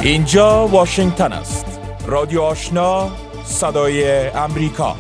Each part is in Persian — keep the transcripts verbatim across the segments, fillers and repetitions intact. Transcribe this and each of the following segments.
اینجا واشنگتن است. رادیو آشنا، صدای امریکا.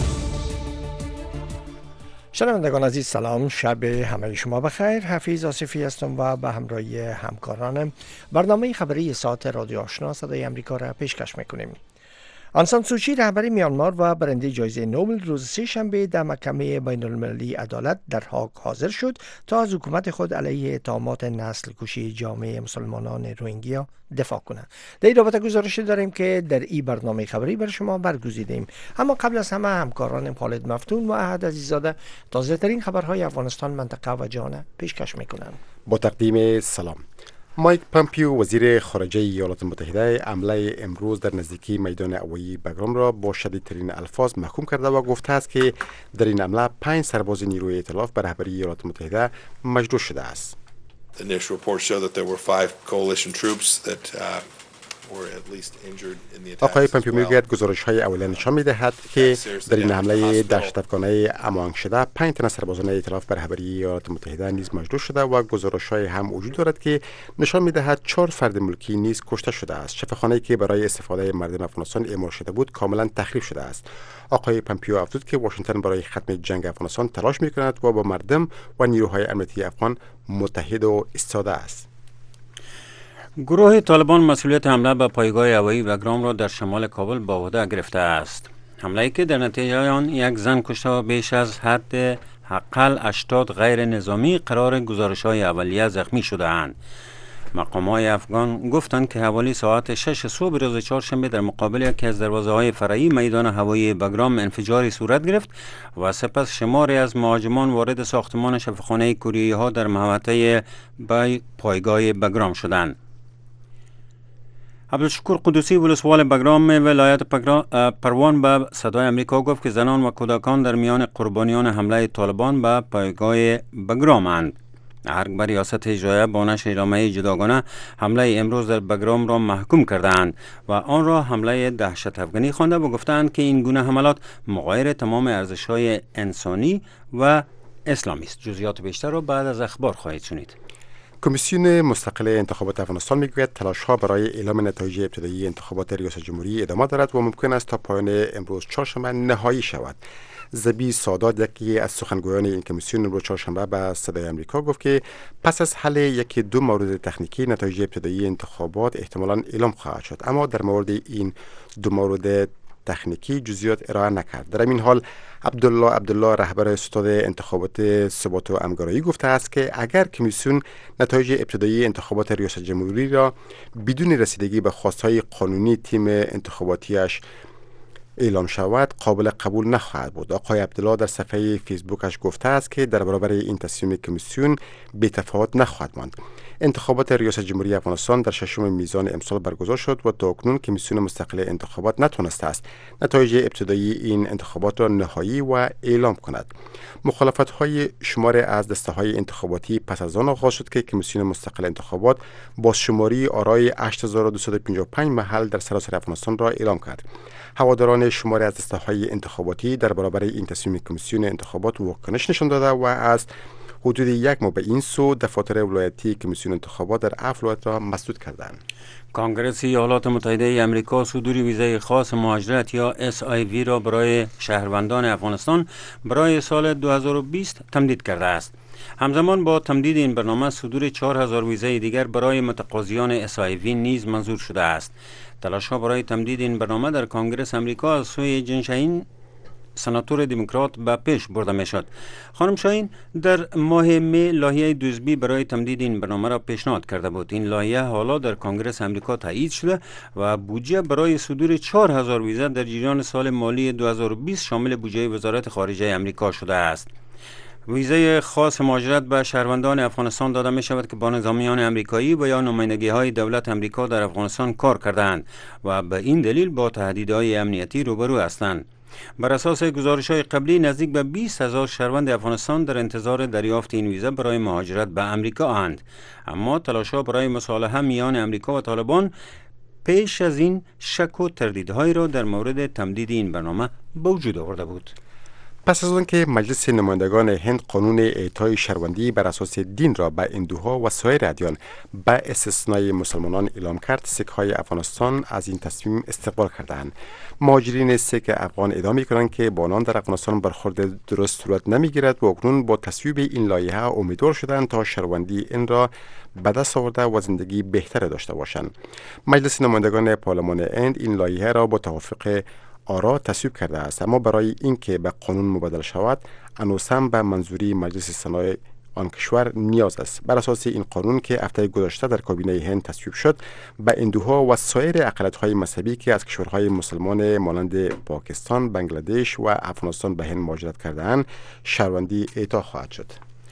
شنوندگان عزیز سلام، شب همه شما بخیر. حفیظ آصفی هستم و به همراهی همکارانم برنامه خبری ساعت رادیو آشنا صدای امریکا را پیشکش میکنیم. آنگ سان سوچی رهبر میانمار و برنده جایزه نوبل روز سه شنبه در محکمه بین المللی عدالت در هاگ حاضر شد تا از حکومت خود علیه اتهامات نسل کشی جامعه مسلمانان روهینگیا دفاع کنند. در این رابطه گزارشی داریم که در این برنامه خبری بر شما برگزیدیم. اما قبل از همه همکارانم خالد مفتون و احد عزیزاده تازه ترین خبرهای افغانستان، منطقه و جهان پیشکش میکنند. با تقدیم سلام. مایک پامپیو وزیر خارجه ایالات متحده حمله امروز در نزدیکی میدان هوایی بگرام را با شدیدترین الفاظ محکوم کرده و گفته است که در این حمله پنج سرباز نیروی ائتلاف به رهبری ایالات متحده مجروح شده است. The initial reports show that there were five coalition troops that uh, were at least injured in the attack. آقای پامپیو میگوید گزارش‌های اولیه نشان می‌دهد که در این حمله دهشت‌افکنانه اموانگ شده پنج تن سربازان ائتلاف به رهبری ایالات متحده نیز مجروح شده و گزارش‌های هم وجود دارد که نشان می‌دهد چهار فرد ملکی نیز کشته شده است. شفاخانه‌ای که برای استفاده مردم افغانستان اعمار شده بود کاملا تخریب شده است. آقای پامپیو افزود که واشنگتن برای ختم جنگ افغانستان تلاش می‌کند و با مردم و نیروهای امنیتی افغان متحد و ایستاده است. گروه طالبان مسئولیت حمله به پایگاه هوایی بگرام را در شمال کابل به عهده گرفته است. حمله‌ای که در نتیجه آن یک زن کشته و بیش از حد حداقل هشتاد غیر نظامی قرار گزارش‌های اولیه زخمی شده‌اند. مقامات افغان گفتند که حوالی ساعت شش صبح روز چهارشنبه در مقابل یکی از دروازه‌های فرعی میدان هوایی بگرام انفجاری صورت گرفت و سپس شماری از مهاجمان وارد ساختمان شفاخانه کوریایی‌ها در محوطه پایگاه بگرام شدند. عبدالشکور قدوسی ولسوال بگرام ولایت پروان به صدای امریکا گفت که زنان و کودکان در میان قربانیان حمله طالبان به پایگاه بگرام اند. ارگ بر ریاست اجرایه با نشر اعلامیه جداگانه حمله امروز در بگرام را محکوم کردند و آن را حمله دهشت افغانی خوانده و گفتند که این گونه حملات مغایر تمام ارزش‌های انسانی و اسلامی است. جزئیات بیشتر را بعد از اخبار خواهید شنید. کمیسیون مستقل انتخابات افغانستان میگوید تلاش‌ها برای اعلام نتایج ابتدایی انتخابات ریاست جمهوری ادامه دارد و ممکن است تا پایان امروز چهارشنبه نهایی شود. زبی سادات یکی از سخنگویان این کمیسیون امروز چهارشنبه به صدای امریکا گفت که پس از حل یکی دو مورد تکنیکی نتایج ابتدایی انتخابات احتمالاً اعلام خواهد شد، اما در مورد این دو مورد تکنیکی جزئیات ارائه نکرد. در این حال عبدالله عبدالله رهبر ستاد انتخابات ثبات و همگرایی گفته است که اگر کمیسیون نتایج ابتدایی انتخابات ریاست جمهوری را بدون رسیدگی به خواستهای قانونی تیم انتخاباتیش اعلام شود قابل قبول نخواهد بود. آقای عبدالله در صفحه فیسبوکش گفته است که در برابر این تصمیم کمیسیون بی‌تفاوت نخواهد ماند. انتخابات ریاست جمهوری افغانستان در ششم میزان امسال برگزار شد و تا اکنون کمیسیون مستقل انتخابات نتوانسته است نتایج ابتدایی این انتخابات را نهایی و اعلام کند. مخالفت‌های شمار از دسته‌های انتخاباتی پس از آن آغاز شد که کمیسیون مستقل انتخابات با شماری آرای هشت هزار و دویست و پنجاه و پنج محل در سراسر افغانستان را اعلام کرد. هواداران شماری از دسته‌های انتخاباتی در برابر این تصمیم کمیسیون انتخابات واکنش نشان داده و از حدود یک ماه به این سو دفاتر ولایتی کمیسیون انتخابات در هفت ولایت را مسدود کردند. کنگره ایالات متحده آمریکا صدور ویزای خاص مهاجرت یا اس آی وی را برای شهروندان افغانستان برای سال دو هزار و بیست تمدید کرده است. همزمان با تمدید این برنامه صدور چهار هزار ویزای دیگر برای متقاضیان اس آی وی نیز منظور شده است. تلاش‌ها برای تمدید این برنامه در کنگره آمریکا از سوی جین شاهین سناتور دموکرات به پیش برده می شد. خانم شاهین در ماه می لایحه دوزبی برای تمدید این برنامه را پیشنهاد کرده بود. این لایحه حالا در کنگره آمریکا تایید شده و بودجه برای صدور چهار هزار ویزا در جریان سال مالی دو هزار و بیست شامل بودجه وزارت خارجه آمریکا شده است. ویزای خاص مهاجرت به شهروندان افغانستان داده می شود که با نظامیان امریکایی و یا نمایندگی های دولت امریکا در افغانستان کار کردند و به این دلیل با تهدیدهای امنیتی روبرو هستند. بر اساس گزارش‌های قبلی نزدیک به بیست هزار شهروند افغانستان در انتظار دریافت این ویزا برای مهاجرت به امریکا اند، اما تلاش‌ها برای مصالحه میان امریکا و طالبان پیش از این شک و تردیدهایی را در مورد تمدید این برنامه به وجود آورده بود. پس از آن که مجلس نمایندگان هند قانون اعطای شهروندی بر اساس دین را به هندوها و سایر ادیان به استثنای مسلمانان اعلام کرد، سیک‌های افغانستان از این تصمیم استقبال کردند. مهاجرین سیک افغان ادعا می‌کنند که با آنان در افغانستان برخورد درست صورت نمی‌گیرد و اکنون با تصویب این لایحه امیدوار شدند تا شهروندی این را به دست آورده و زندگی بهتر داشته باشند. مجلس نمایندگان پارلمان هند این لایحه را با توافق آرا تصویب کرده است، اما برای اینکه به قانون مبادله شود هنوز هم به منظوری مجلس سنای آن کشور نیاز است. بر اساس این قانون که هفته گذشته در کابینه هند تصویب شد، به هندوها و سایر اقلیت‌های مذهبی که از کشورهای مسلمان مانند پاکستان، بنگلادش و افغانستان به هند مهاجرت کرده‌اند شهروندی اعطا خواهد شد.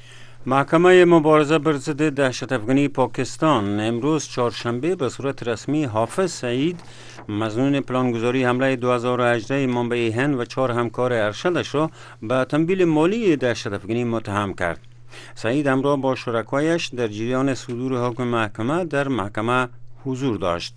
محکمه مبارزه بر ضد دهشت افغانی پاکستان امروز چهارشنبه به صورت رسمی حافظ سعید مظنون پلانگذاری حمله دو هزار و هجده منبع هند و چهار همکار ارشدش را به تمویل مالی دهشت افغانی متهم کرد. سعید همراه با شرکایش در جریان صدور حکم محکمه در محکمه حضور داشت.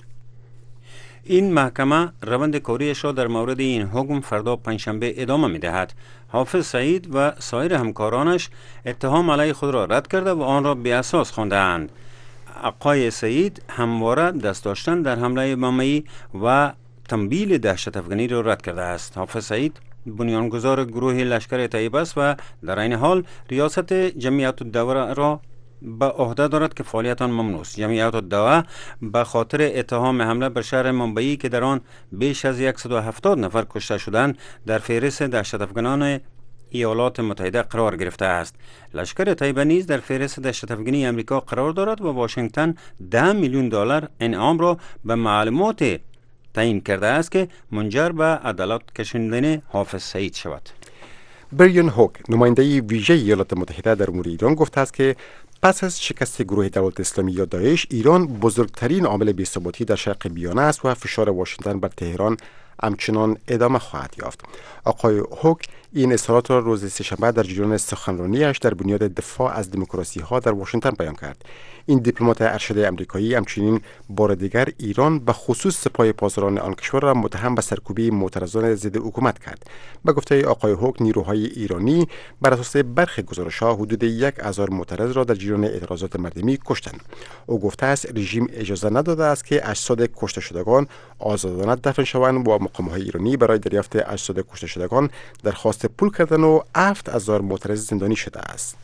این محکمه روند کاریش را در مورد این حکم فردا پنجشنبه ادامه می دهد. حافظ سعید و سایر همکارانش اتهام علیه خود را رد کرده و آن را بی اساس خوانده اند. آقای سعید همواره دست داشتن در حمله بمبئی و تمویل دهشت افغانی را رد کرده است. حافظ سعید بنیانگذار گروه لشکر طیبه است و در این حال ریاست جمعیت الدوله را به عهده دارد که فعالیت آن ممنوع است. جمعیت الدوله به خاطر اتهام حمله بر شهر منبعی که در آن بیش از صد و هفتاد نفر کشته شدند در فهرست دهشت افغانان ایالات متحده قرار گرفته است. لشکر طیبه نیز در فهرست دهشت افغانی امریکا قرار دارد و واشنگتن ده میلیون دلار انعام را به معلومات تعیین کرده است که منجر به عدالت کشاندن حافظ سعید شود. بریان هوک نماینده ویژه ایالات متحده در امور ایران گفته است که پس از شکست گروه دولت اسلامی یا داعش، ایران بزرگترین عامل بی‌ثباتی در شرق بیانه است و فشار واشنگتن بر تهران همچنان ادامه خواهد یافت. آقای هوک این اظهارات را روز سه‌شنبه در جریان سخنرانی‌اش در بنیاد دفاع از دموکراسی ها در واشنگتن بیان کرد. این دیپلمات ارشد امریکایی همچنین بار دیگر ایران به خصوص سپاه پاسداران آن کشور را متهم به سرکوبی معترضان ضد حکومت کرد. به گفته آقای هوک، نیروهای ایرانی بر اساس برخی گزارش‌ها حدود یک هزار معترض را در جریان اعتراضات مردمی کشتند. او گفته است رژیم اجازه نداده است که اجساد کشته شدگان آزادانه دفن شوند و مقام‌های ایرانی برای دریافت اجساد کشته شدگان درخواست پول کردن و هفت هزار معترض زندانی شده است.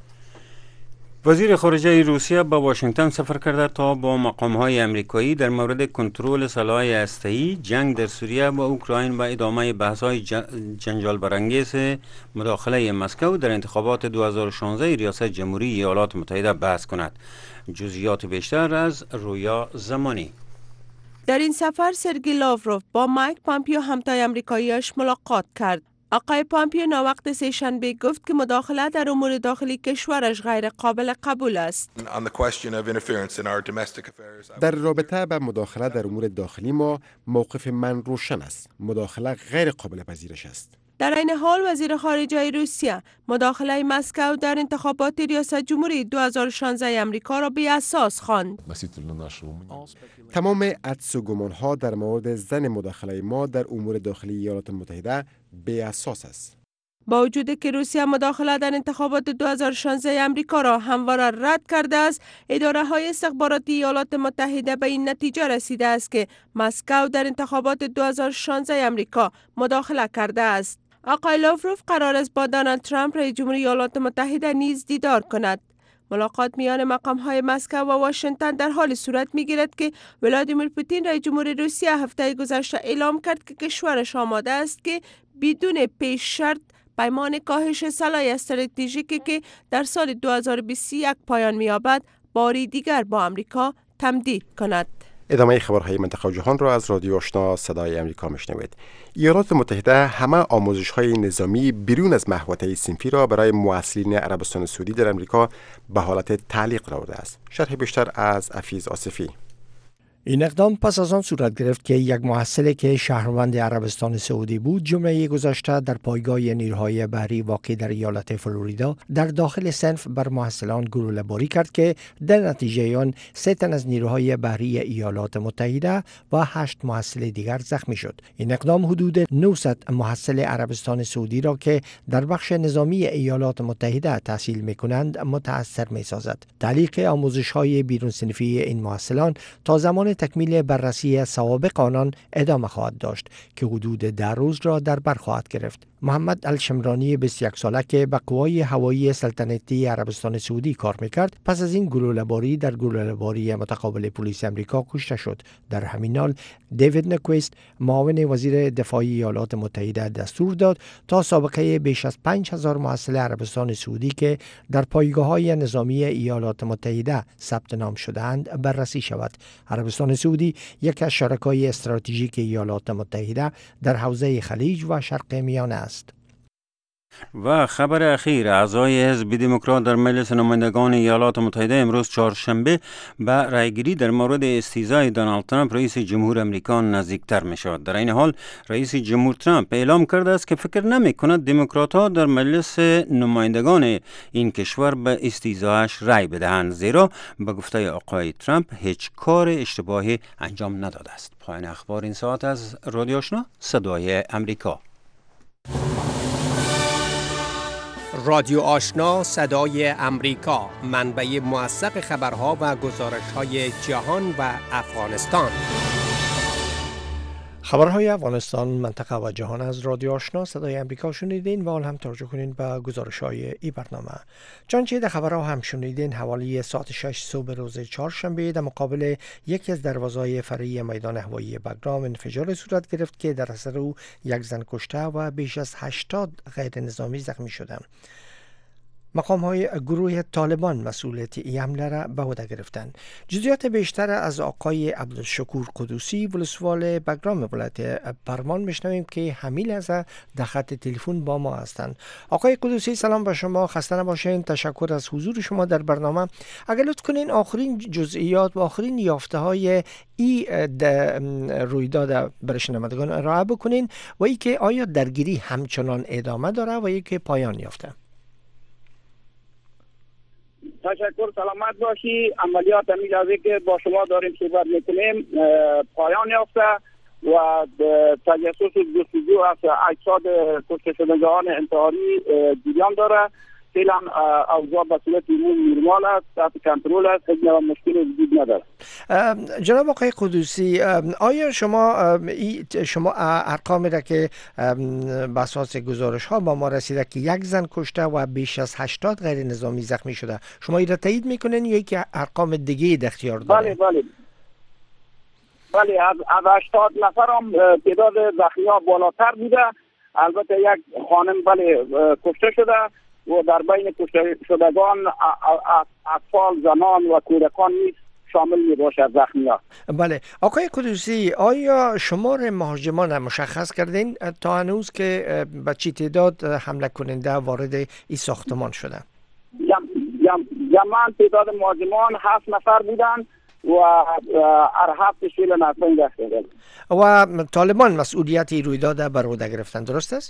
وزیر خارجه روسیه به واشنگتن سفر کرده تا با مقام‌های امریکایی در مورد کنترل سلاح هسته‌ای، جنگ در سوریه و اوکراین و ادامه بحث‌های جنجال برانگیز مداخله مسکو در انتخابات دو هزار و شانزده ریاست جمهوری ایالات متحده بحث کند. جزئیات بیشتر از رویا زمانی. در این سفر سرگئی لاوروف با مایک پامپیو همتای امریکاییش ملاقات کرد. آقای پامپیو ناوقت سه‌شنبه گفت که مداخله در امور داخلی کشورش غیر قابل قبول است. در رابطه با مداخله در امور داخلی ما موقف من روشن است. مداخله غیر قابل پذیرش است. در این حال وزیر خارجه روسیه مداخله مسکو در انتخابات ریاست جمهوری دو هزار و شانزده امریکا را بی اساس خواند. تمام حدس و گمان‌ها در مورد زن مداخله ما در امور داخلی ایالات متحده بی اساس است. با وجود که روسیه مداخله در انتخابات دو هزار و شانزده امریکا را همواره رد کرده است، اداره‌های استخباراتی ایالات متحده به این نتیجه رسیده است که مسکو در انتخابات دو هزار و شانزده امریکا مداخله کرده است. آقای لاوروف قرار است با دونالد ترامپ رئیس جمهوری ایالات متحده نیز دیدار کند. ملاقات میان مقام‌های مسکو و واشنگتن در حال صورت می‌گیرد که ولادیمیر پوتین رئیس جمهور روسیه هفته گذشته اعلام کرد که کشورش آماده است که بدون پیش شرط پیمان کاهش سلاح استراتژیکی که در سال دو هزار و بیست و یک پایان می‌یابد باری دیگر با آمریکا تمدید کند. ادامه خبرهای منطقه و جهان را از رادیو آشنا صدای امریکا میشنوید. ایالات متحده همه آموزش‌های نظامی بیرون از محوطه صنفی را برای مواصلین عربستان سعودی در امریکا به حالت تعلیق آورده است. شرح بیشتر از حفیظ آصفی. این اقدام پس از آن صورت گرفت که یک محصل که شهروند عربستان سعودی بود جمعه گذشته در پایگاه نیروهای بحری واقع در ایالت فلوریدا در داخل صنف بر محصلان گلوله‌باری کرد که در نتیجه آن سه تن از نیروهای بحری ایالات متحده و هشت محصل دیگر زخمی شد. این اقدام حدود نهصد محصل عربستان سعودی را که در بخش نظامی ایالات متحده تحصیل می‌کنند متأثر می‌سازد. تعلیق آموزش‌های بیرون صنفی این محصلان تا زمان تکمیل بررسی سوابق آنان ادامه خواهد داشت که حدود ده روز را در بر خواهد گرفت. محمد الشمرانی بیست و یک ساله که به قوای هوایی سلطنتی عربستان سعودی کار میکرد پس از این گلوله‌باری در گلوله‌باری متقابل پلیس امریکا کشته شد. در همین حال دیوید نکویست معاون وزیر دفاع ایالات متحده دستور داد تا سابقه بیش از پنج هزار محصل عربستان سعودی که در پایگاه‌های نظامی ایالات متحده ثبت نام شده‌اند بررسی شود. عربستان سعودی یکی از شرکای استراتژیک ایالات متحده در حوزه خلیج و شرق میانه است. و خبر اخیر، اعضای حزب دموکرات در مجلس نمایندگان ایالات متحده امروز چهارشنبه به رأیگیری در مورد استیضاح دونالد ترامپ رئیس جمهور امریکا نزدیکتر می‌شود. در این حال رئیس جمهور ترامپ اعلام کرده است که فکر نمی‌کند دموکرات‌ها در مجلس نمایندگان این کشور به استیضاحش رأی بدهند، زیرا به گفته آقای ترامپ هیچ کار اشتباهی انجام نداده است. پایان اخبار این ساعت از رادیو آشنا صدای امریکا. رادیو آشنا صدای امریکا، منبع موثق خبرها و گزارش‌های جهان و افغانستان. خبرهای افغانستان، منطقه و جهان از رادیو آشنا صدای امریکا شنیدین و آن هم توجه کنین به گزارش‌های این برنامه. چنانچه در خبرها هم شنیدین، حوالی ساعت شش صبح روز چهارشنبه در مقابل یکی از دروازه‌های فرعی میدان هوایی بگرام انفجار صورت گرفت که در اثر او یک زن کشته و بیش از هشتاد غیر نظامی زخمی شدند. مقام های گروه طالبان مسئولیت این حمله را به عهده گرفتند. جزئیات بیشتر از آقای عبدالشکور قدوسی ولسوال بگرام ولایت پروان میشنویم که حمیل از در خط تلفن با ما هستند. آقای قدوسی سلام به شما، خسته نباشین، تشکر از حضور شما در برنامه. اگر لطف کنین آخرین جزئیات و آخرین یافته های این رویداد برای شنوندگان ارائه بکنین و ای که آیا درگیری همچنان ادامه داره و ای که پایان یافته؟ تشکر، سلامت باشی. عملیات امیجازی که با شما داریم صحبت میکنیم پایان یافته و تجسس و جستجو از اجساد کشته شدگان انتحاری جریان داره. فعلا اوضاع به صورت نرمال است، تحت کنترل است، هیچ نوع مشکلی وجود نداره. جناب آقای قدوسی، آیا شما شما ارقامی را که به اساس گزارش ها با ما رسیده که یک زن کشته و بیش از هشتاد غیر نظامی زخمی شده، شما این را تایید میکنین یا یکی ارقام دیگه در اختیار دارین؟ بله بله بله از از هشتاد نفر هم تعداد زخمی ها بالاتر بوده. البته یک خانم بله کشته شده و در بین کشته شدگان اطفال، زنان و کودکان نیز شامل می باشد زخمی‌ها. بله آقای قدوسی، آیا شمار مهاجمان مشخص کردین تا هنوز که به چی تعداد حمله کننده وارد این ساختمان شدن؟ جمعاً تعداد مهاجمان هفت نفر بودند و هر هفت شیل نفر گرفته و طالبان مسئولیت این رویداد بر عهده گرفتن، درست است؟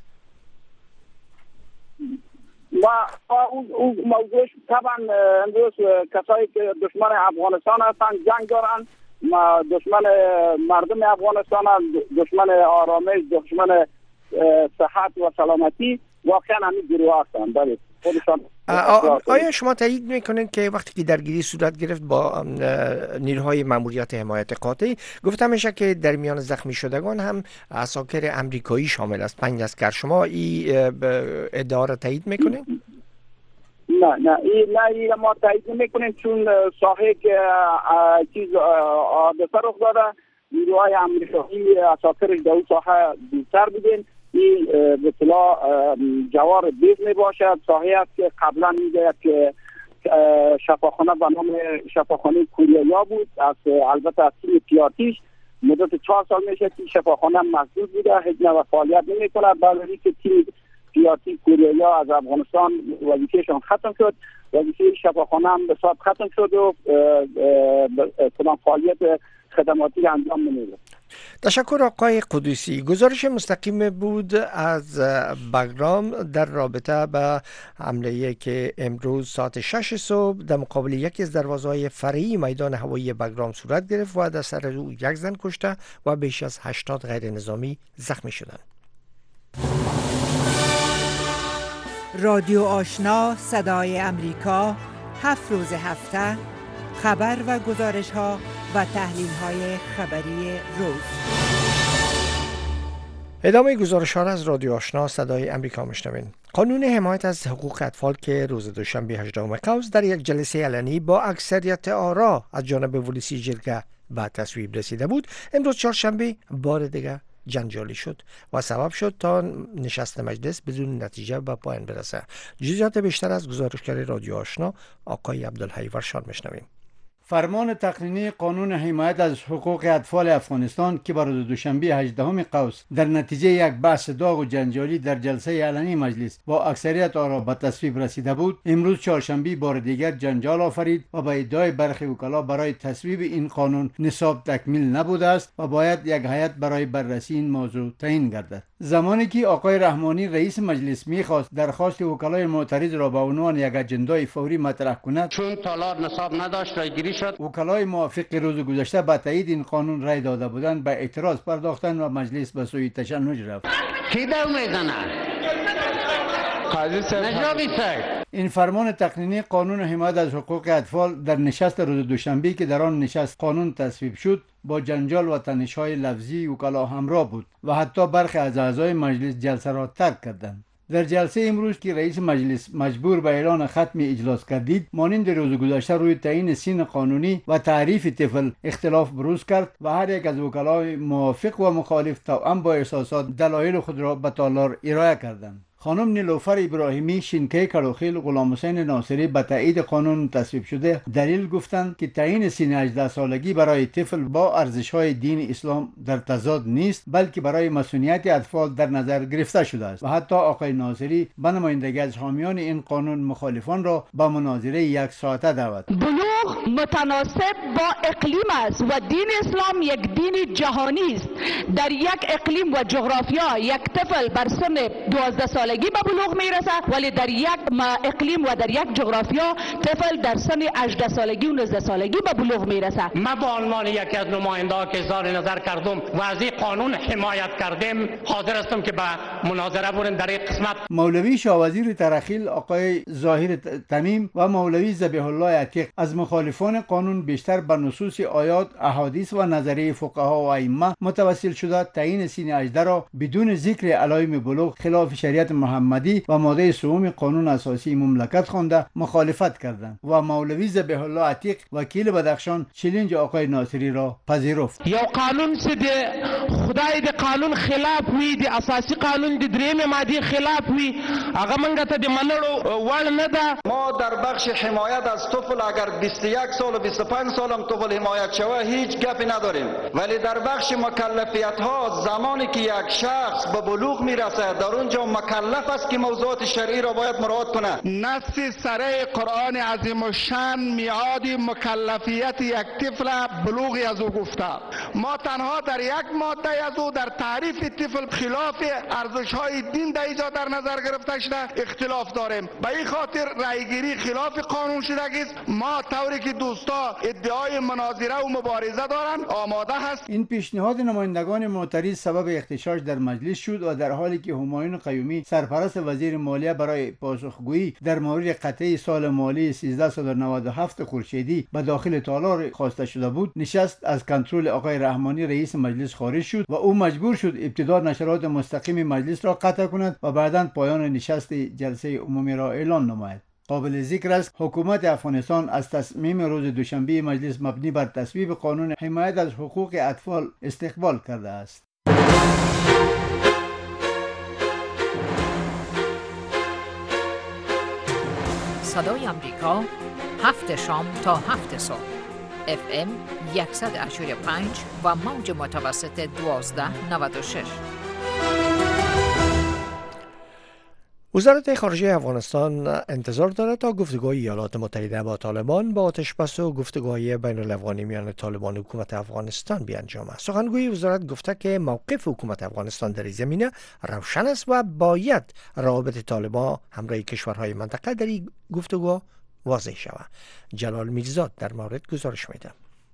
و اون موضوعش طبعا امروز کسایی که دشمن افغانستان هستن جنگ دارن، دشمن مردم افغانستان هستن، دشمن آرامش، دشمن صحت و سلامتی، واقعا همین گروه هستن. بله خودشان. آیا شما تایید میکنین که وقتی که درگیری صورت گرفت با نیروهای ماموریت حمایت قاطع، گفته میشه که در میان زخمی شدگان هم عساکر امریکایی شامل است، پنج عسکر، شما این ادعا را تایید میکنین؟ نه نه این نه این ما تایید نمیکنیم، چون ساحه که چیز حادثه رخ داده نیروهای امریکایی عساکرش در اون ساحه بیشتر بودن. این به اصطلاح جوار بیز می باشد، ساحه است که قبلا میگه که شفاخانه به نام شفاخانه کوریایا بود، از البته از تیم پیاتیش مدت چهار سال میشه که شفاخانه مسدود بوده، هیچ نوع فعالیت نمی کنه. بعد از اینکه تیم پیاتی کوریایا از افغانستان وظیفهشان ختم شد، وظیفه شفاخانه هم به صورت ختم شد و کدام فعالیت خدماتی انجام نمیده. تشکر آقای قدوسی. گزارش مستقیم بود از بگرام در رابطه به حمله که امروز ساعت شش صبح در مقابل یکی از دروازه‌های فرعی میدان هوایی بگرام صورت گرفت و در سر او یک زن کشته و بیش از هشتاد غیر نظامی زخمی شدند. رادیو آشنا صدای امریکا، هفت روز هفته خبر و گزارش ها و تحلیل های خبری روز. ادامه گزارش ها را از رادیو آشنا صدای امریکا میشنوین. قانون حمایت از حقوق اطفال که روز دوشنبه هجدهم قوس در یک جلسه علنی با اکثریت آرا از جانب ولسی جرگه به تصویب رسیده بود، امروز چهارشنبه بار دیگر جنجالی شد و سبب شد تا نشست مجلس بدون نتیجه به پایان برسه. جزئیات بیشتر از گزارشگر رادیو آشنا آقای عبدالحی ورشاد میشنویم. فرمان تقنینی قانون حمایت از حقوق اطفال افغانستان که بر روز دوشنبه هجدهم قوس در نتیجه یک بحث داغ و جنجالی در جلسه علنی مجلس با اکثریت آرا به تصویب رسیده بود، امروز چهارشنبه بار دیگر جنجال آفرید و به ادعای برخی وکلا برای تصویب این قانون نصاب تکمیل نبوده است و باید یک هیئت برای بررسی این موضوع تعیین گردد. زمانی که آقای رحمانی رئیس مجلس میخواست درخواست وکلای معترض را به عنوان یک اجندای فوری مطرح کند، چون تالار نصاب نداشت رایگیری شد. وکلای موافق روز گذشته به تایید این قانون رای داده بودند به اعتراض پرداختند و مجلس به سوی تشنج رفت. کی دو میزنه؟ قاضی صاحب. این فرمان تقنینی قانون حمایت از حقوق اطفال در نشست روز دوشنبه که در آن نشست قانون تصویب شد با جنجال و تنش‌های لفظی وکلا همراه بود و حتی برخی از اعضای مجلس جلسه را ترک کردند. در جلسه امروز که رئیس مجلس مجبور به اعلان ختم اجلاس گردید، مانند روز گذشته روی تعیین سن قانونی و تعریف طفل اختلاف بروز کرد و هر یک از وکلای موافق و مخالف توأم با احساسات دلایل خود را به تالار ارائه کردند. خانم نیلوفر ابراهیمی، شینکه کروخیل، غلام حسین ناصری به تایید قانون تصویب شده دلیل گفتند که تعیین سن هجده سالگی برای طفل با ارزش‌های دین اسلام در تضاد نیست، بلکه برای مسئولیت اطفال در نظر گرفته شده است و حتی آقای ناصری به نمایندگی از حامیان این قانون مخالفان را به مناظره یک ساعته دعوت. بلوغ متناسب با اقلیم است و دین اسلام یک دین جهانی است. در یک اقلیم و جغرافیا یک طفل بر سن دوازده سال سالگی به بلوغ میرسه، ولی در یک اقلیم و در یک جغرافیا طفل در سن هجده سالگی و نوزده سالگی به بلوغ میرسه. ما به عنوان یکی از نماینده‌ها که اظهار نظر کردم و از این قانون حمایت کردیم، حاضر هستم که به مناظره بریم در این قسمت. مولوی شاوزیر ترخیل آقای ظاهر تمیم و مولوی ذبیح الله عتیق از مخالفان قانون بیشتر به نصوص آیات، احادیث و نظریه فقها و ائمه متوسل شده تعیین سن هجده را بدون ذکر علائم بلوغ خلاف شریعت محمدی و ماده سوم قانون اساسی مملکت خوانده مخالفت کردند و مولوی ذبیح الله عتیق وکیل بدخشان چلنج آقای ناصری را پذیرفت. یو قانون څه دی خدای د قانون خلاف وي، د اساسي قانون د درېمې مادې خلاف وي، هغه موږ ته د منلو وړ نه ده. ما در بخش حمایت از طفل اگر بیست و یک سال و بیست و پنج سال هم طفل حمایت شوه هیچ گپی نداریم، ولی در بخش مکلفیت ها زمانی که یک شخص به بلوغ میرسه در اونجا مکلف است که موضوعات شرعی را باید مراعات کنه. نص سره قرآن عظیم الشان میعاد مکلفیت یک طفل بلوغی از او گفته. ما تنها در یک ماده از او در تعریف طفل خلاف ارزش های دین در اینجا در نظر گرفته شده اختلاف داریم. به این خاطر رایگیری خلاف قانون شدگی است. ما طوری که دوستا ادعای مناظره و مبارزه دارند آماده هست. این پیشنهاد نمایندگان معترض سبب اختشاش در مجلس شد و در حالی که همایون قیومی سرپرست وزیر مالیه برای پاسخگویی در مورد قطعه سال مالی سیزده و نود و هفت خورشیدی به داخل تالار خواسته شده بود، نشست از کنترل آقای رحمانی رئیس مجلس خارج شد و او مجبور شد ابتدا نشرات مستقیم مجلس را قطع کند و بعداً پایان نشست جلسه عمومی را اعلان نماید. قابل ذکر است حکومت افغانستان از تصمیم روز دوشنبه مجلس مبنی بر تصویب قانون حمایت از حقوق اطفال استقبال کرده است. صدای امریکا هفت شام تا هفت صبح اف ام صد و هشتاد و پنج و موج متوسط دوازده نود و شش. وزارت خارجه افغانستان انتظار دارد تا گفتگوهای ایالات متحده با طالبان با آتشبس و گفتگوهای بین الافغانی میان طالبان و حکومت افغانستان بیانجامد. سخنگوی وزارت گفته که موقف حکومت افغانستان در این زمینه روشن است و باید روابط طالبان همراه کشورهای منطقه در این گفتگو واضح شود. جلال میرزاد در مورد گزارش میده.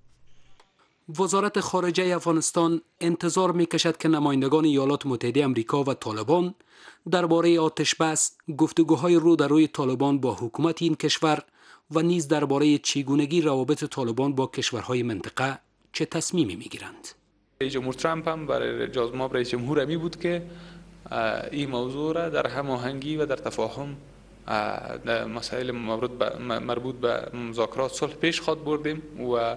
وزارت خارجه افغانستان انتظار میکشد که نمایندگان ایالات متحده آمریکا و طالبان درباره آتشبس، گفتگوهای رو در روی طالبان با حکومت این کشور و نیز درباره چگونگی روابط طالبان با کشورهای منطقه چه تصمیمی میگیرند. رئیس جمهور ترامپ هم برای جزماب رئیس جمهور امی بود که این موضوع را در هماهنگی و در تفاهم مسائل مربوط به مذاکرات صلح پیش خواد بردیم و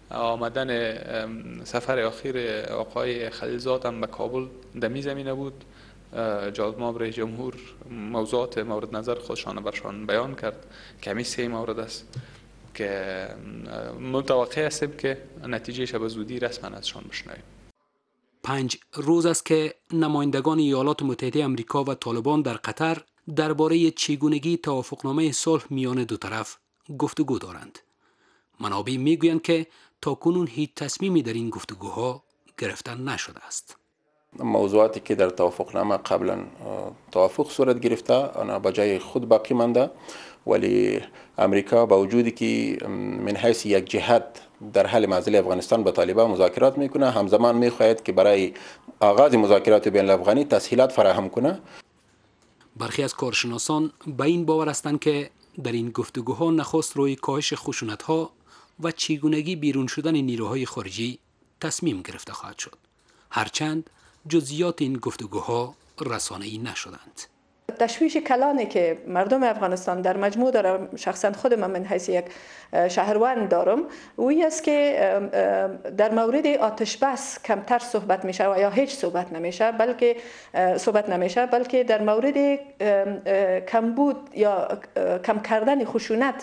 آمدن سفر اخیر آقای خلیلزاد هم به کابل دمی زمینه بود. جزماب رئیس جمهور موضوعات مورد نظر خودشان برشان بیان کرد که همین سه مورد است که متوقع هستیم که نتیجهش به زودی رسما ازشان بشنویم. پنج روز است که نمایندگان ایالات متحده آمریکا و طالبان در قطر درباره چگونگی توافقنامه صلح میان دو طرف گفتگو دارند. منابع میگویند که تاکنون هیچ تصمیمی در این گفتگوها گرفته نشده است. موضوعاتی که در توافقنامه قبلا توافق صورت گرفته آنها به جای خود باقی مانده، ولی امریکا با وجودی که من حیث یک جهت در حل معضل افغانستان با طالبان مذاکرات میکنه، همزمان میخواهد که برای آغاز مذاکرات بین الافغانی تسهیلات فراهم کنه. برخی از کارشناسان به این باور هستند که در این گفتگوها نخست روی کاهش خشونت‌ها و چگونگی بیرون شدن نیروهای خارجی تصمیم گرفته خواهد شد، هرچند جزئیات این گفتگوها رسانه‌ای نشدند. تشویش کلانی که مردم افغانستان در مجموع دارم، شخصا خود من من حیث یک شهروند دارم، وی است که در مورد آتش بس کمتر صحبت میشه و یا هیچ صحبت نمیشه، بلکه صحبت نمیشه بلکه در مورد کمبود یا کم کردن خشونت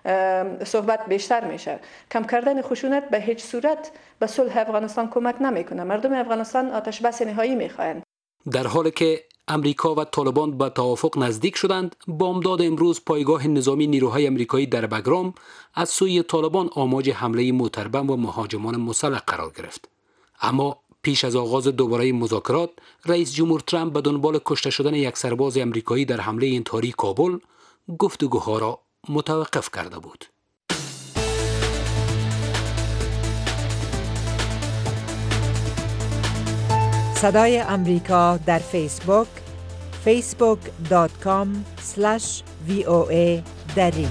صحبت بیشتر میشه. کم کردن خشونت به هیچ صورت به صلح افغانستان کمک نمیکنه. مردم افغانستان آتش بس نهایی میخواهند. در حالی که امریکا و طالبان به توافق نزدیک شدند، بامداد امروز پایگاه نظامی نیروهای امریکایی در بگرام از سوی طالبان آماج حمله موتربم و مهاجمان مسلح قرار گرفت. اما پیش از آغاز دوباره مذاکرات، رئیس جمهور ترامپ به دنبال کشته شدن یک سرباز امریکایی در حمله انتحاری کابل گفتگوها را متوقف کرده بود. صدای امریکا در فیسبوک فیسبوک دات کام اسلش وی او ای دری.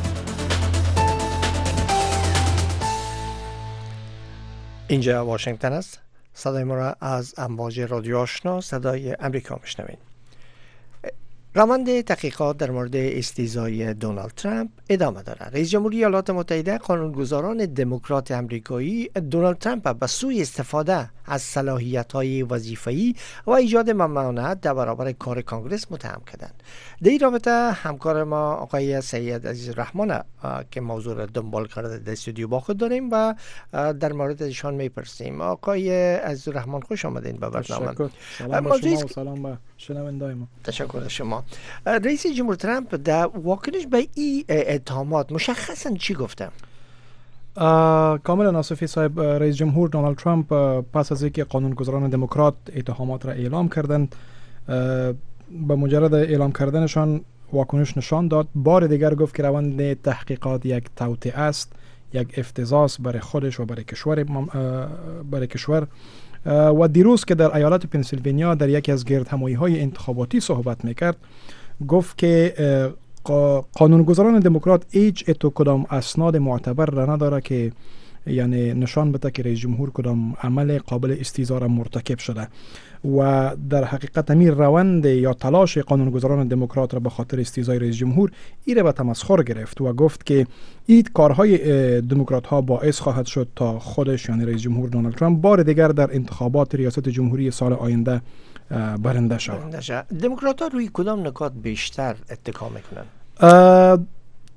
اینجا واشنگتن است. صدای ما را از امواج رادیو آشنا صدای امریکا میشنوید. روند تحقیقات در مورد استیضای دونالد ترامپ ادامه دارد. رئیس جمهوری ایالات متحده قانونگذاران دموکرات آمریکایی دونالد ترامپ به سوی استفاده از صلاحیت‌های وظیفه‌ای و ایجاد ممانعت در برابر کار کانگرس متهم کردند. در این رابطه همکار ما آقای سید عزیزالرحمن که موضوع را دنبال کرده در استودیو با خود داریم و در مورد ایشان میپرسیم. آقای عزیزالرحمن خوش آمدین به برنامه. تشکر. سلام به شما و سلام به شنوندگان ما. تشکر از شما. رئیس جمهور ترامپ در واکنش به این اتهامات مشخصا چی گفته؟ کاملا ناصفی صاحب، رئیس جمهور دونالد ترامپ پس از اینکه قانونگذاران دموکرات اتهامات را اعلام کردند، به مجرد اعلام کردنشان واکنش نشان داد. بار دیگر گفت که روند تحقیقات یک توطئه است، یک افتضاح برای خودش و برای کشور برای کشور و دیروز که در ایالت پنسیلوانیا در یکی از گردهمایی‌های انتخاباتی صحبت میکرد، گفت که قانونگذاران دموکرات هیچ اتو کدام اسناد معتبر را نداره که یعنی نشان بده که رئیس جمهور کدام عمل قابل استیضاح را مرتکب شده و در حقیقت امیر روند یا تلاش قانونگذاران دموکرات را به خاطر استیضاح رئیس جمهور ایره به تمسخر گرفت و گفت که این کارهای دموکرات ها باعث خواهد شد تا خودش یعنی رئیس جمهور دونالد ترامپ بار دیگر در انتخابات ریاست جمهوری سال آینده برنده شود. دموکرات ها روی کدام نکات بیشتر اتکا میکنن؟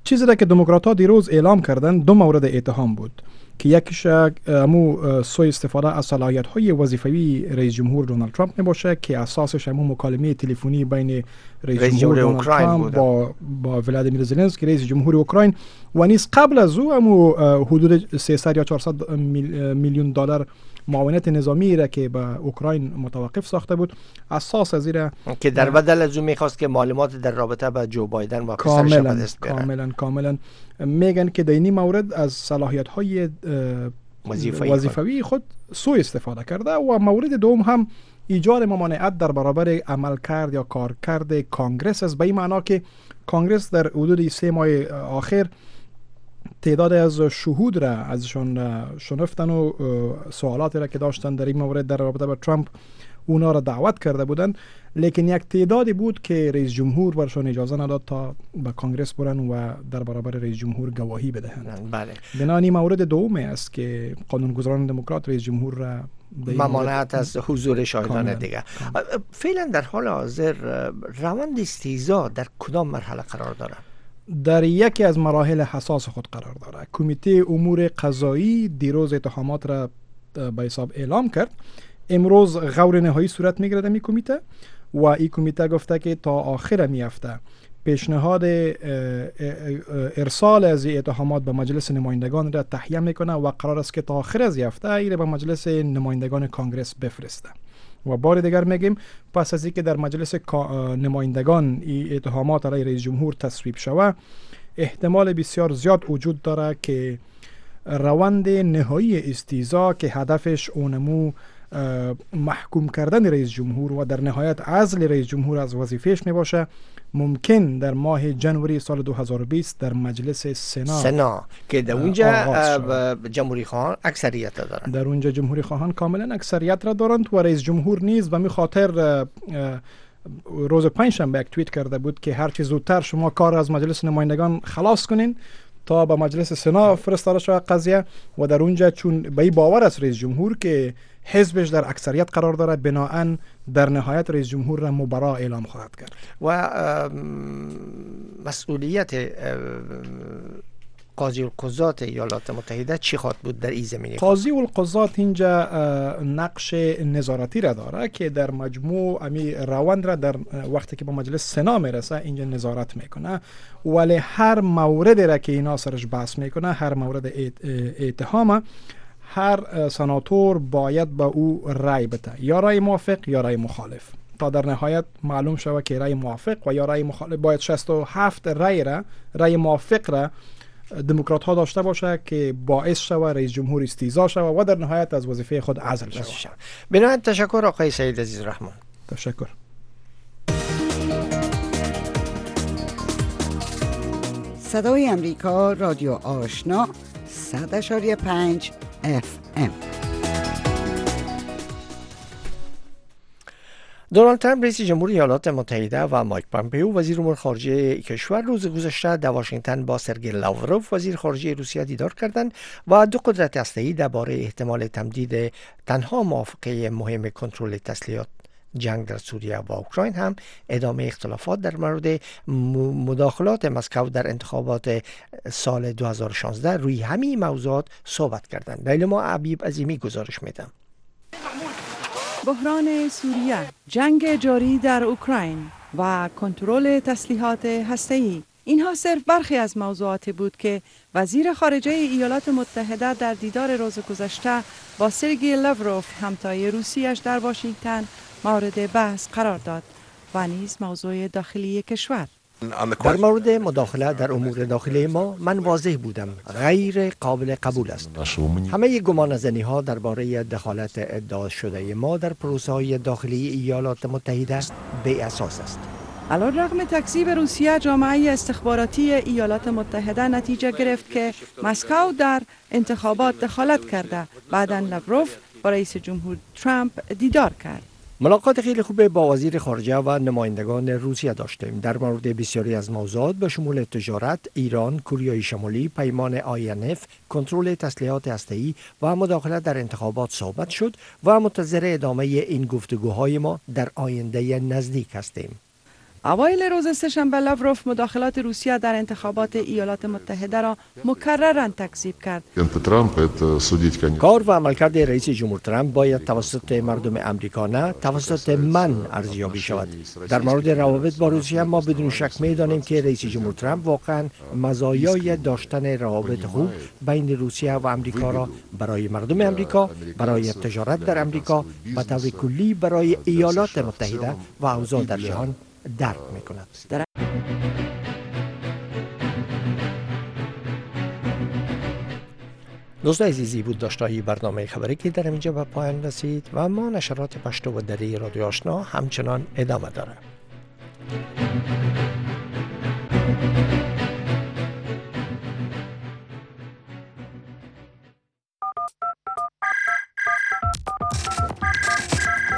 چیزی را که دموکرات‌ها دیروز اعلام کردن دو مورد اتهام بود که یکیش امو سوء استفاده از صلاحیت‌های وظیفوی رئیس جمهور دونالد ترامپ میباشه که اساسش امو مکالمه تلفنی بین رئیس جمهور دونالد ترامپ با با ولادیمیر زلنسکی رئیس جمهور اوکراین و نیز قبل از او امو حدود سیصد یا چهارصد میلیون دلار معاونت نظامی را که به اوکراین متوقف ساخته بود اساس از این که در بدل از او میخواست که معلومات در رابطه با جو بایدن و پسرش به دست بیاره. کاملا کاملا میگن که در این مورد از صلاحیت های وظیفوی خود سوء استفاده کرده و مورد دوم هم ایجاد ممانعت در برابر عمل کرد یا کار کرده کانگرس است، به این معنا که کانگرس در حدود سه ماه آخر تعداد از شهود را ازشون شنفتن و سوالاتی را که داشتن در این مورد در رابطه با ترامپ اونا را دعوت کرده بودن، لیکن یک تعدادی بود که رئیس جمهور برشون اجازه نداد تا به کانگرس برن و در برابر رئیس جمهور گواهی بدهند. بله. بنابراین مورد دومی است که قانونگذاران دموکرات رئیس جمهور را ممانعت از حضور شاهدان دیگه. فعلا در حال حاضر روند استیضاح در کدام مرحله قرار داره؟ در یکی از مراحل حساس خود قرار داره. کمیته امور قضایی دیروز اتهامات را به حساب اعلام کرد. امروز غور نهایی صورت میگیره در این کمیته و این کمیته گفته که تا آخر می هفته پیشنهاد ارسال از اتهامات به مجلس نمایندگان را تهیه میکنه و قرار است که تا آخر از هفته این به مجلس نمایندگان کانگرس بفرسته. و بار دیگر میگیم پس از اینکه در مجلس نمایندگان این اتهامات علیه رئیس جمهور تصویب شود، احتمال بسیار زیاد وجود داره که روند نهایی استیضاح که هدفش اونمو محکوم کردن رئیس جمهور و در نهایت عزل رئیس جمهور از وظیفهش می باشه، ممکن در ماه جنوری سال دو هزار و بیست در مجلس سنا سنا که در اونجا جمهوری خواهان اکثریت دارند. در اونجا جمهوری خواهان کاملا اکثریت را دارند و رئیس جمهور نیز به می خاطر روز پنجشنبه یک توییت کرده بود که هر چه زودتر شما کار از مجلس نمایندگان خلاص کنین تا به مجلس سنا فرستاده شود قضیه و در اونجا چون به این باور است رئیس جمهور که حزبش در اکثریت قرار داره، بناهن در نهایت رئیس جمهور را مبرا اعلام خواهد کرد. و مسئولیت قاضی القضات ایالات متحده چی خواهد بود در این زمینه؟ قاضی القضات اینجا نقش نظارتی را داره که در مجموع امی روند را در وقتی که با مجلس سنا میرسه اینجا نظارت میکنه، ولی هر مورد را که اینا سرش بحث میکنه، هر مورد اتهام، هر سناتور باید با او رای بده، یا رای موافق یا رای مخالف، تا در نهایت معلوم شود که رای موافق و یا رای مخالف باید شصت و هفت رای را رای موافق را دموکرات ها داشته باشه که باعث شود رئیس جمهور استیضاح شود و در نهایت از وظیفه خود عزل شود. بنابراین تشکر آقای سعید عزیز رحمان. تشکر. صدای امریکا، رادیو آشنا، صد اشاری پنج اف ام. دونالد ترامپ رئیس جمهور ایالات متحده و مایک پامپئو وزیر امور خارجه کشور روز گذشته در واشنگتن با سرگئی لاوروف وزیر خارجه روسیه دیدار کردند و دو قدرت هسته‌ای درباره احتمال تمدید تنها موافقه مهم کنترل تسلیحات جنگ در سوریه و اوکراین هم ادامه اختلافات در مورد مداخلات مسکو در انتخابات سال دو هزار و شانزده روی همین موضوعات صحبت کردند. لیلا عبیب عظیمی گزارش میدم. بحران سوریه، جنگ جاری در اوکراین و کنترل تسلیحات هسته‌ای، اینها صرف برخی از موضوعاتی بود که وزیر خارجه ایالات متحده در دیدار روز گذشته با سرگئی لاوروف همتای روسیش در واشنگتن مورد بحث قرار داد و نیز موضوع داخلی کشور. در مورد مداخله در امور داخلی ما من واضح بودم، غیر قابل قبول است. همه گمانه‌زنی ها درباره دخالت ادعا شده ما در پروسه های داخلی ایالات متحده بی اساس است. علیرغم تکذیب روسیه، جامعه استخباراتی ایالات متحده نتیجه گرفت که مسکو در انتخابات دخالت کرده. بعداً لاوروف با رئیس جمهور ترامپ دیدار کرد. ملاقات خیلی خوب با وزیر خارجه و نمایندگان روسیه داشتیم در مورد بسیاری از موضوعات به شمول تجارت، ایران، کره شمالی، پیمان آی ان اف، کنترل تسلیحات هسته‌ای و مداخله در انتخابات صحبت شد و منتظر ادامه این گفتگوهای ما در آینده نزدیک هستیم. اوایل روز سه‌شنبه لاوروف مداخلات روسیه در انتخابات ایالات متحده را مکرراً تکذیب کرد. کار و عملکرد رئیس جمهور ترامپ باید توسط مردم امریکا نه توسط من ارزیابی شود. در مورد روابط با روسیه ما بدون شک می‌دانیم که رئیس جمهور ترامپ واقعاً مزایای داشتن روابط خوب بین روسیه و امریکا را برای مردم امریکا، برای تجارت در امریکا و طور کلی برای ایالات متحده و اوضاع در جهان درک می‌کند. دوستان عزیزی بود داشته‌های برنامه خبری که در اینجا به پایان رسید و ما نشرات پشتو و دری رادیو آشنا همچنان ادامه داره.